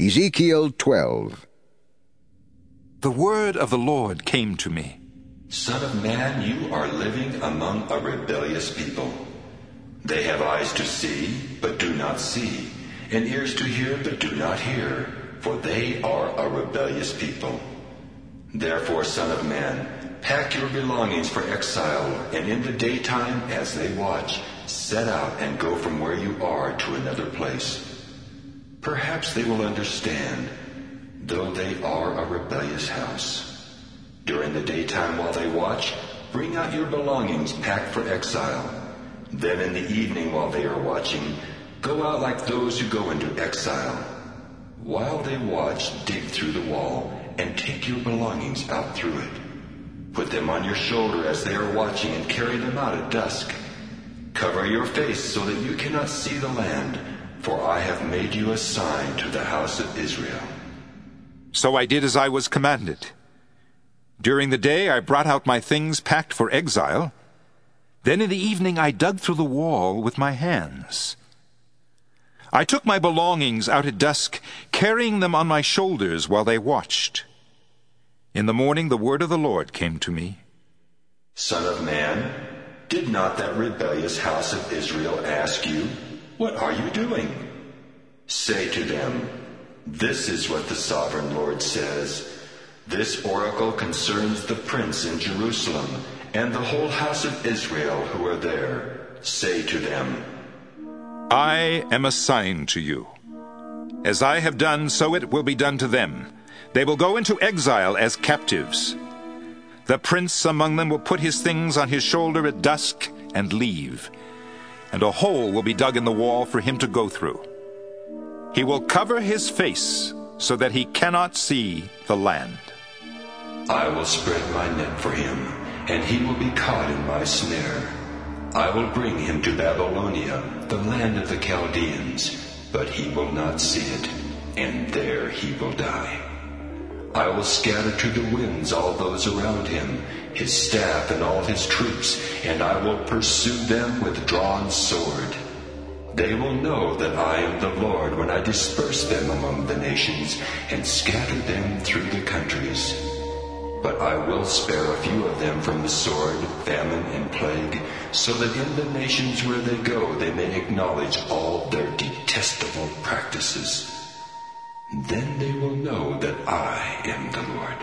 Ezekiel 12. The word of the Lord came to me. Son of man, you are living among a rebellious people. They have eyes to see, but do not see, and ears to hear, but do not hear, for they are a rebellious people. Therefore, son of man, pack your belongings for exile, and in the daytime, as they watch, set out and go from where you are to another place. Perhaps they will understand, though they are a rebellious house. During the daytime while they watch, bring out your belongings packed for exile. Then in the evening while they are watching, go out like those who go into exile. While they watch, dig through the wall, and take your belongings out through it. Put them on your shoulder as they are watching, and carry them out at dusk. Cover your face so that you cannot see the land, for I have made you a sign to the house of Israel. So I did as I was commanded. During the day I brought out my things packed for exile. Then in the evening I dug through the wall with my hands. I took my belongings out at dusk, carrying them on my shoulders while they watched. In the morning the word of the Lord came to me. Son of man, did not that rebellious house of Israel ask you, "What are you doing?" Say to them, "This is what the sovereign Lord says. This oracle concerns the prince in Jerusalem and the whole house of Israel who are there. Say to them, I am a sign to you. As I have done, so it will be done to them. They will go into exile as captives. The prince among them will put his things on his shoulder at dusk and leave, and a hole will be dug in the wall for him to go through. He will cover his face so that he cannot see the land. I will spread my net for him, and he will be caught in my snare. I will bring him to Babylonia, the land of the Chaldeans, but he will not see it, and there he will die. I will scatter to the winds all those around him, his staff and all his troops, and I will pursue them with drawn sword. They will know that I am the Lord when I disperse them among the nations and scatter them through the countries. But I will spare a few of them from the sword, famine, and plague, so that in the nations where they go they may acknowledge all their detestable practices. Then they will know that I am the Lord.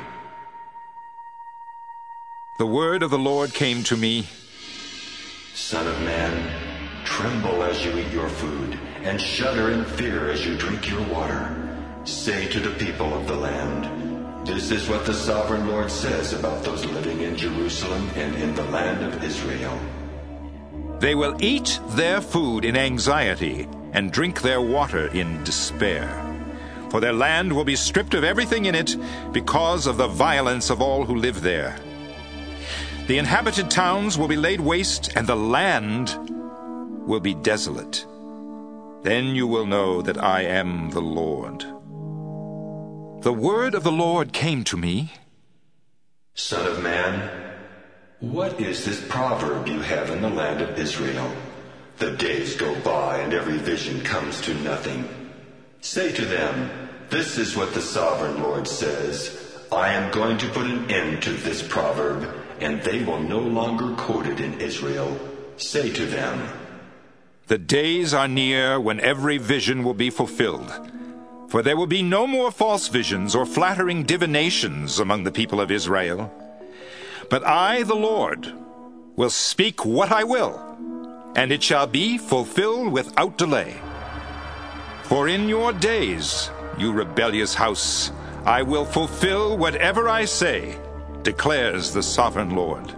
The word of the Lord came to me. Son of man, tremble as you eat your food, and shudder in fear as you drink your water. Say to the people of the land, this is what the sovereign Lord says about those living in Jerusalem and in the land of Israel. They will eat their food in anxiety and drink their water in despair. For their land will be stripped of everything in it because of the violence of all who live there. The inhabited towns will be laid waste, and the land will be desolate. Then you will know that I am the Lord. The word of the Lord came to me. Son of man, what is this proverb you have in the land of Israel? The days go by and every vision comes to nothing. Say to them, this is what the sovereign Lord says. I am going to put an end to this proverb, and they will no longer quote it in Israel. Say to them, the days are near when every vision will be fulfilled. For there will be no more false visions or flattering divinations among the people of Israel. But I, the Lord, will speak what I will, and it shall be fulfilled without delay. For in your days, you rebellious house, I will fulfill whatever I say, declares the sovereign Lord.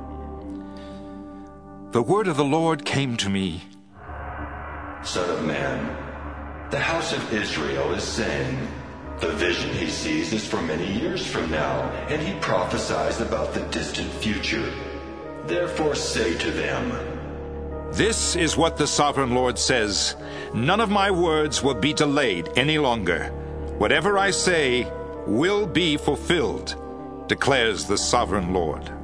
The word of the Lord came to me. Son of man, the house of Israel is saying, the vision he sees is for many years from now, and he prophesies about the distant future. Therefore say to them, this is what the sovereign Lord says. None of my words will be delayed any longer. Whatever I say will be fulfilled, declares the sovereign Lord.